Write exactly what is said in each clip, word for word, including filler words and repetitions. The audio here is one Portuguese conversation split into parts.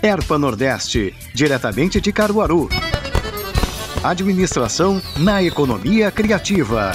Erpa Nordeste, diretamente de Caruaru. Administração na economia criativa.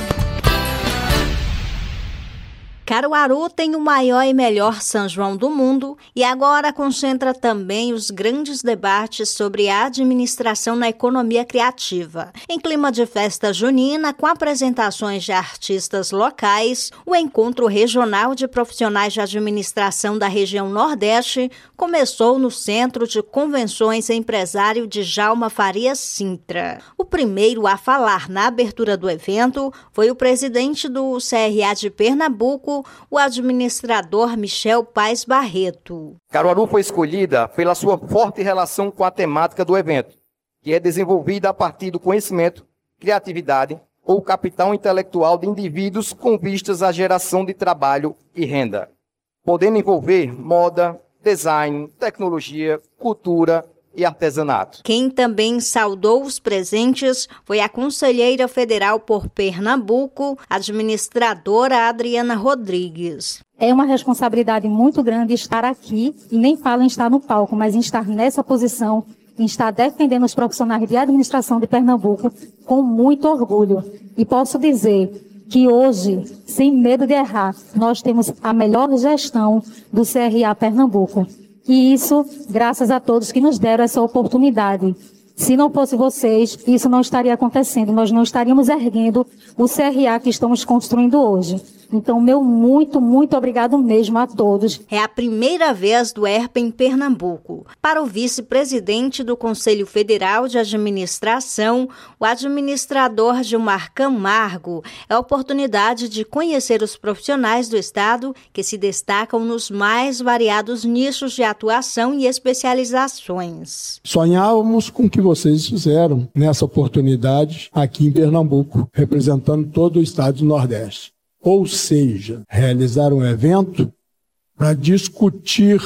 Caruaru tem o maior e melhor São João do mundo e agora concentra também os grandes debates sobre a administração na economia criativa. Em clima de festa junina, com apresentações de artistas locais, o Encontro Regional de Profissionais de Administração da Região Nordeste começou no Centro de Convenções Empresário Djalma Faria Sintra. O primeiro a falar na abertura do evento foi o presidente do C R A de Pernambuco, o administrador Michel Paes Barreto. Caruaru foi escolhida pela sua forte relação com a temática do evento, que é desenvolvida a partir do conhecimento, criatividade ou capital intelectual de indivíduos com vistas à geração de trabalho e renda, podendo envolver moda, design, tecnologia, cultura e artesanato. Quem também saudou os presentes foi a conselheira federal por Pernambuco, administradora Adriana Rodrigues. É uma responsabilidade muito grande estar aqui, e nem falo em estar no palco, mas em estar nessa posição, em estar defendendo os profissionais de administração de Pernambuco com muito orgulho. E posso dizer que hoje, sem medo de errar, nós temos a melhor gestão do C R A Pernambuco. E isso, graças a todos que nos deram essa oportunidade. Se não fosse vocês, isso não estaria acontecendo. Nós não estaríamos erguendo o C R A que estamos construindo hoje. Então, meu muito, muito obrigado mesmo a todos. É a primeira vez do ERPA em Pernambuco. Para o vice-presidente do Conselho Federal de Administração, o administrador Gilmar Camargo, é a oportunidade de conhecer os profissionais do Estado que se destacam nos mais variados nichos de atuação e especializações. Sonhávamos com o que vocês fizeram nessa oportunidade aqui em Pernambuco, representando todo o estado do Nordeste. Ou seja, realizar um evento para discutir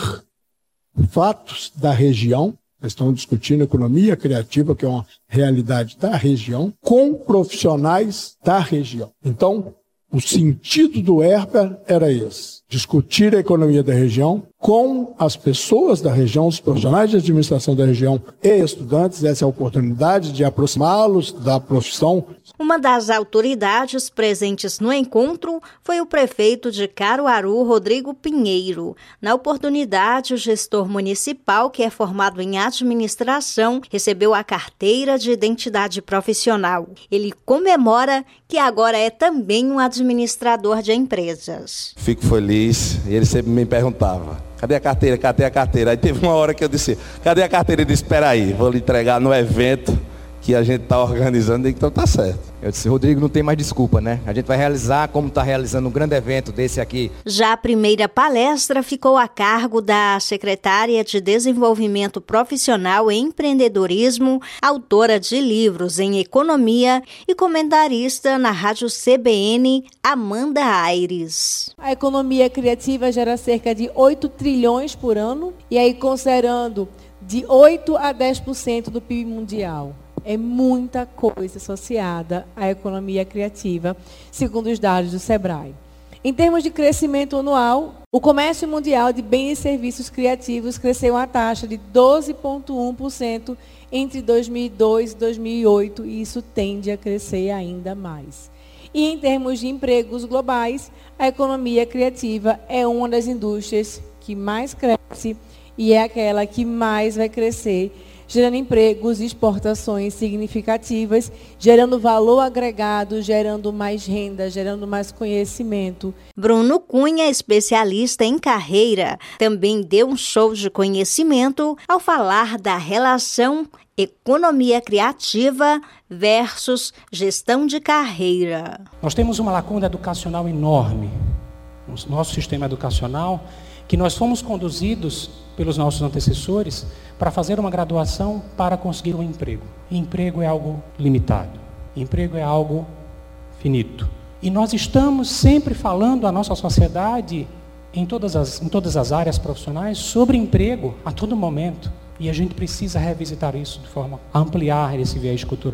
fatos da região, estão discutindo economia criativa, que é uma realidade da região, com profissionais da região. Então, o sentido do ERPA era esse, discutir a economia da região com as pessoas da região, os profissionais de administração da região e estudantes, essa é a oportunidade de aproximá-los da profissão. Uma das autoridades presentes no encontro foi o prefeito de Caruaru, Rodrigo Pinheiro. Na oportunidade, o gestor municipal, que é formado em administração, recebeu a carteira de identidade profissional. Ele comemora que agora é também um administrador de empresas. Fico feliz, e ele sempre me perguntava: cadê a carteira? Cadê a carteira? Aí teve uma hora que eu disse: cadê a carteira? Ele disse: espera aí, vou lhe entregar no evento que a gente está organizando, então tá certo. Eu disse: Rodrigo, não tem mais desculpa, né? A gente vai realizar como está realizando um grande evento desse aqui. Já a primeira palestra ficou a cargo da secretária de Desenvolvimento Profissional e Empreendedorismo, autora de livros em economia e comentarista na Rádio C B N, Amanda Aires. A economia criativa gera cerca de oito trilhões por ano, e aí considerando de oito a dez por cento do P I B mundial. É muita coisa associada à economia criativa, segundo os dados do Sebrae. Em termos de crescimento anual, o comércio mundial de bens e serviços criativos cresceu a taxa de doze vírgula um por cento entre dois mil e dois e dois mil e oito, e isso tende a crescer ainda mais. E em termos de empregos globais, a economia criativa é uma das indústrias que mais cresce e é aquela que mais vai crescer, gerando empregos e exportações significativas, gerando valor agregado, gerando mais renda, gerando mais conhecimento. Bruno Cunha, especialista em carreira, também deu um show de conhecimento ao falar da relação economia criativa versus gestão de carreira. Nós temos uma lacuna educacional enorme no nosso sistema educacional, que nós fomos conduzidos pelos nossos antecessores para fazer uma graduação para conseguir um emprego. E emprego é algo limitado. Emprego é algo finito. E nós estamos sempre falando à nossa sociedade, em todas as, em todas as áreas profissionais, sobre emprego a todo momento. E a gente precisa revisitar isso de forma a ampliar esse viés cultural.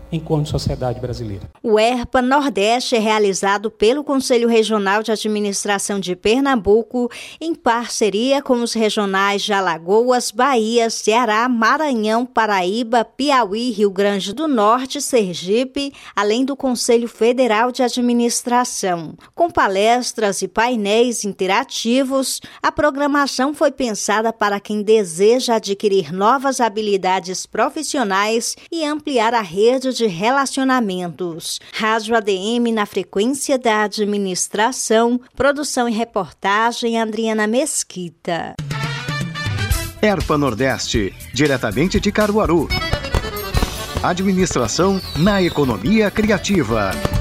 enquanto sociedade brasileira. O ERPA Nordeste é realizado pelo Conselho Regional de Administração de Pernambuco em parceria com os regionais de Alagoas, Bahia, Ceará, Maranhão, Paraíba, Piauí, Rio Grande do Norte, Sergipe, além do Conselho Federal de Administração. Com palestras e painéis interativos, a programação foi pensada para quem deseja adquirir novas habilidades profissionais e ampliar a rede de relacionamentos. Rádio A D M na frequência da administração, produção e reportagem Adriana Mesquita. ERPA Nordeste, diretamente de Caruaru. Administração na economia criativa.